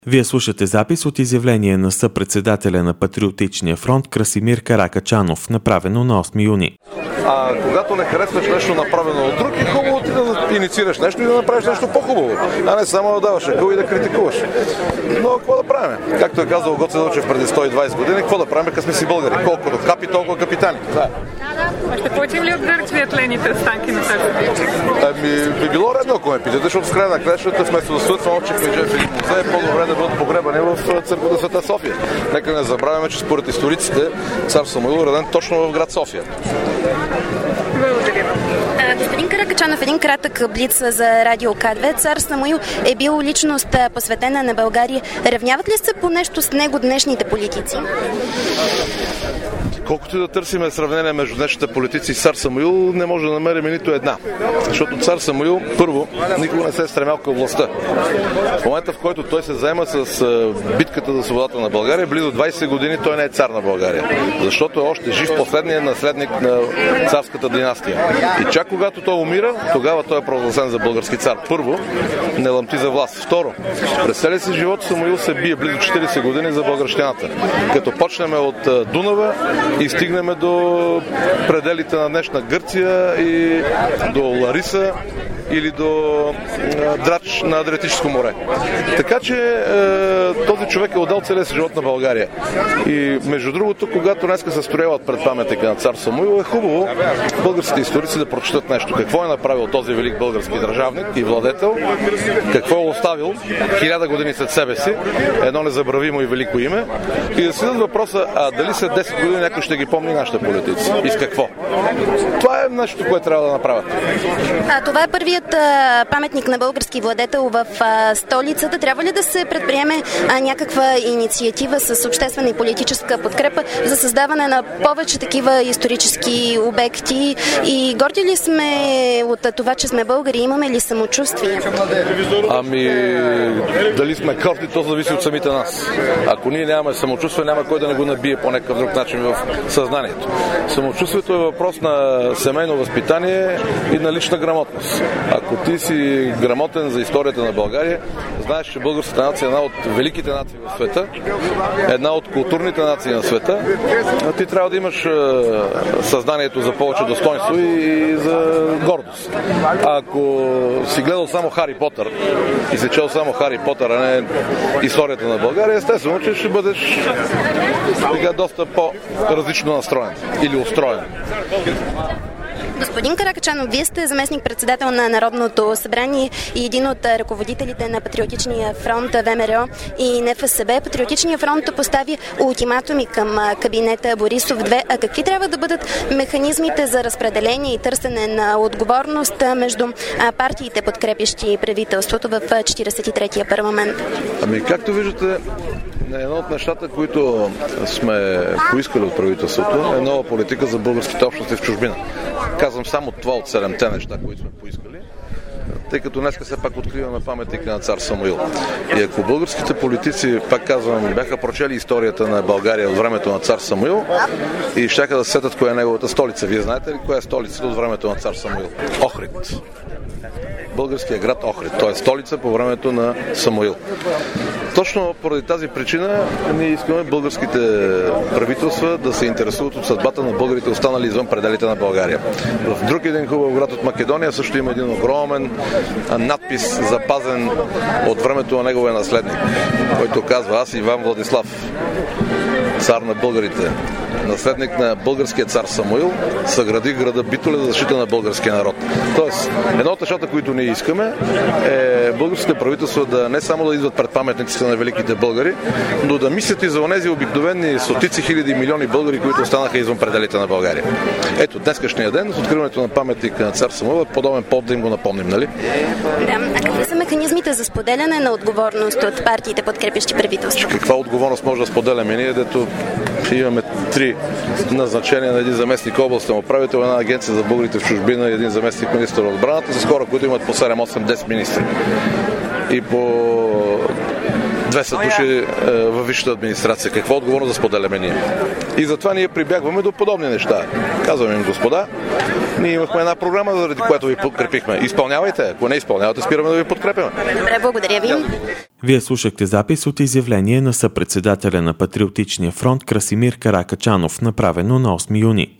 Вие слушате запис от изявление на съпредседателя на Патриотичния фронт Красимир Каракачанов, направено на 8 юни. Когато не харесваш нещо направено от друг, е хубаво ти да инициираш нещо и да направиш нещо по-хубаво, а не само да даваш акъл и да критикуваш. Но какво да правим? Както е казал Гоце Делчев преди 120 години, какво да правим, като сме си българи? Колкото капи, толкова капитани. Да. Ще получим ли от Гърция тлените останки на Сърбия? Би било редно, ако ме питате, защото в края на краищата вместо да стоят в Малчик Меджев или музей, е по-добре да бъдат погребани в църквата Света София. Нека не забравяме, че според историците цар Самуил е роден точно в град София. Благодаря. Господин Каракачанов, един кратък блиц за Радио К2. Цар Самуил е бил личност посветена на България. Равняват ли се по нещо с него днешните политици? Колкото и да търсиме сравнение между днешните политици и цар Самуил, не може да намерим нито една. Защото цар Самуил, първо, никога не се е стремял към властта. В момента, в който той се заема с битката за свободата на България, близо 20 години той не е цар на България. Защото е още жив последният наследник на царската династия. И чак когато той умира, тогава той е провъзгласен за български цар. Първо, не ламти за власт. Второ, през целия си живот Самуил се бие близо 40 години за българщината. Като почнем от Дунава и стигнем до пределите на днешна Гърция и до Лариса или до Драч на Адриатическо море. Така че този човек е отдал целия си живот на България. И между другото, когато днеска се строяват пред паметника на цар Самуил, е хубаво българските историци да прочитат нещо. Какво е направил този велик български държавник и владетел, какво е оставил 1000 години след себе си, едно незабравимо и велико име, и да си дадат въпроса, дали след 10 години някой ще ги помни нашите политици и с какво. Това е нещо, което трябва да направят. Това е първият паметник на български владетел в столицата. Трябва ли да се предприеме някаква инициатива с обществена и политическа подкрепа за създаване на повече такива исторически обекти? И горди ли сме от това, че сме българи? Имаме ли самочувствие? Дали сме горди, то зависи от самите нас. Ако ние нямаме самочувствие, няма кой да не го набие по някакъв друг начин в съзнанието. Самочувствието е въпрос на семейно възпитание и на лична грамотност. Ако ти си грамотен за историята на България, знаеш, че българската нация е една от великите нации в света, една от културните нации на света, ти трябва да имаш съзнанието за повече достоинство и за гордост. Ако си гледал само Хари Потър и си чел само Хари Потър, а не историята на България, естествено, че ще бъдеш доста по-различно настроен или устроен. Господин Каракачанов, вие сте заместник-председател на Народното събрание и един от ръководителите на Патриотичния фронт ВМРО и НФСБ. Патриотичния фронт постави ултиматуми към кабинета Борисов 2. А какви трябва да бъдат механизмите за разпределение и търсене на отговорност между партиите, подкрепящи правителството в 43-я парламент? Както виждате, едно от нещата, които сме поискали от правителството, е нова политика за българските общности в чужбина. Казвам само това от 7-те неща, които сме поискали, тъй като днеска все пак откриваме паметника на цар Самуил. И ако българските политици, пак казвам, бяха прочели историята на България от времето на цар Самуил и щяха да сетят коя е неговата столица. Вие знаете ли коя е столицата от времето на цар Самуил? Охрид. Българския град Охрид. Той е столица по времето на Самуил. Точно поради тази причина ние искаме българските правителства да се интересуват от съдбата на българите, останали извън пределите на България. В друг един хубав град от Македония също има един огромен надпис, запазен от времето на неговия наследник, който казва: аз, Иван Владислав, цар на българите, наследник на българския цар Самуил, съгради града Битоля за защита на българския народ. Тоест, едно от нещата, които ние искаме, е българските правителства да не само да идват пред паметниците на великите българи, но да мислят и за онези обикновени стотици хиляди милиони българи, които останаха извън пределите на България. Ето, днескашния ден, с откриването на паметника на цар Самуил, подобен повод да им го напомним, нали? Да, а какви са механизмите за споделяне на отговорност от партиите, подкрепящи правителство? Каква отговорност може да споделяме? Ние, дето имаме 3 назначения на един заместник областен управител, една агенция за българите в чужбина и един заместник министър от отбраната, с хора, които имат по 7, 8, 10 министри. И по 200 души във висшата администрация. Какво отговорно да споделяме ние? И затова ние прибягваме до подобни неща. Казваме им, господа, ние имахме една програма, заради която ви подкрепихме. Изпълнявайте. Ако не изпълнявате, спираме да ви подкрепяме. Добре, благодаря ви. Вие слушахте запис от изявление на съпредседателя на Патриотичния фронт Красимир Каракачанов, направено на 8 юни.